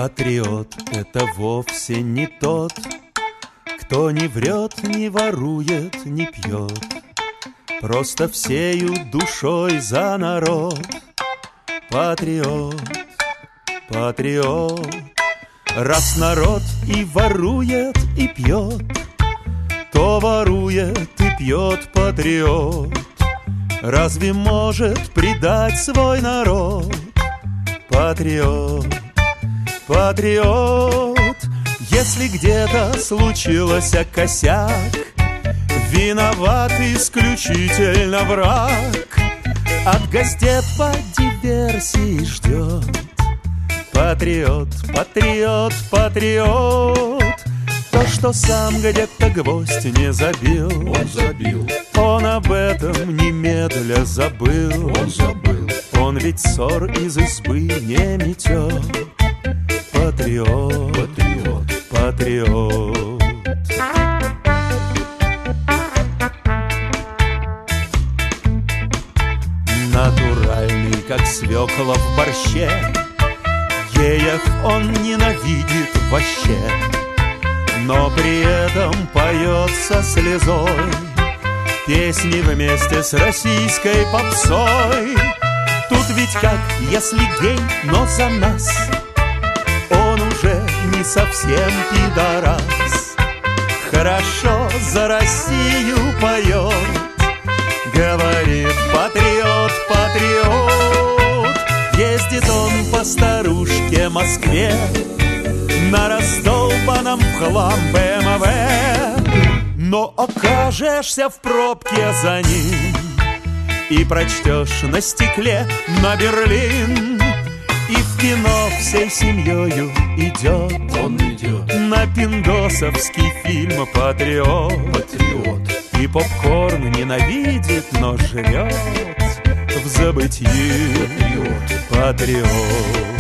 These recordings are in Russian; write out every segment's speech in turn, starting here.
Патриот — это вовсе не тот, кто не врет, не ворует, не пьет, просто всею душой за народ. Патриот, патриот. Раз народ и ворует, и пьет, то ворует и пьет патриот. Разве может предать свой народ? Патриот, патриот. Если где-то случился косяк, виноват исключительно враг. От газет по диверсии ждет. Патриот, патриот, патриот. То, что сам где-то гвоздь не забил, он забил. Он об этом немедля забыл. Он забыл. Он ведь ссор из избы не метет. Патриот, Патриот, патриот. Натуральный, как свекла в борще, геев он ненавидит вообще, но при этом поет со слезой песни вместе с российской попсой. Тут ведь как, если гей, но за нас, он уже не совсем пидорас. Хорошо за Россию поет, говорит патриот, патриот. Ездит он по старушке Москве на раздолбанном в хлам БМВ, но окажешься в пробке за ним и прочтешь на стекле на Берлин. И в кино всей семьёю идет, он идет. на пиндосовский фильм «Патриот». Патриот, И попкорн ненавидит, но жрет в забытьи. патриот. Патриот.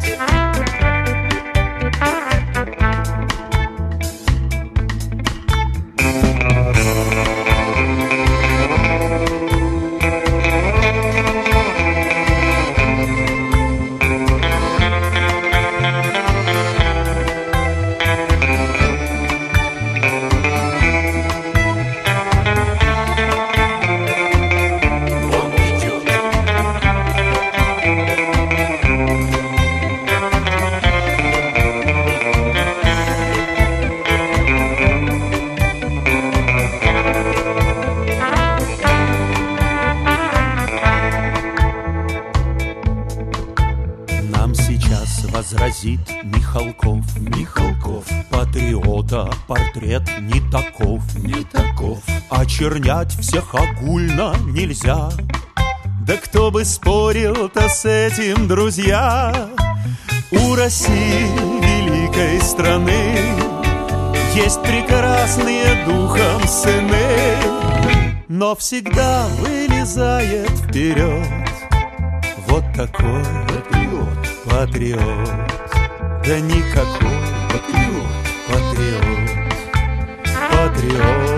Возразит Михалков, Михалков, патриота портрет не таков, не таков. очернять всех огульно нельзя. Да кто бы спорил-то с этим, друзья? У России, великой страны, есть прекрасные духом сыны, но всегда вылезает вперед вот такой Патриот, патриот, да никакой патриот. патриот, патриот.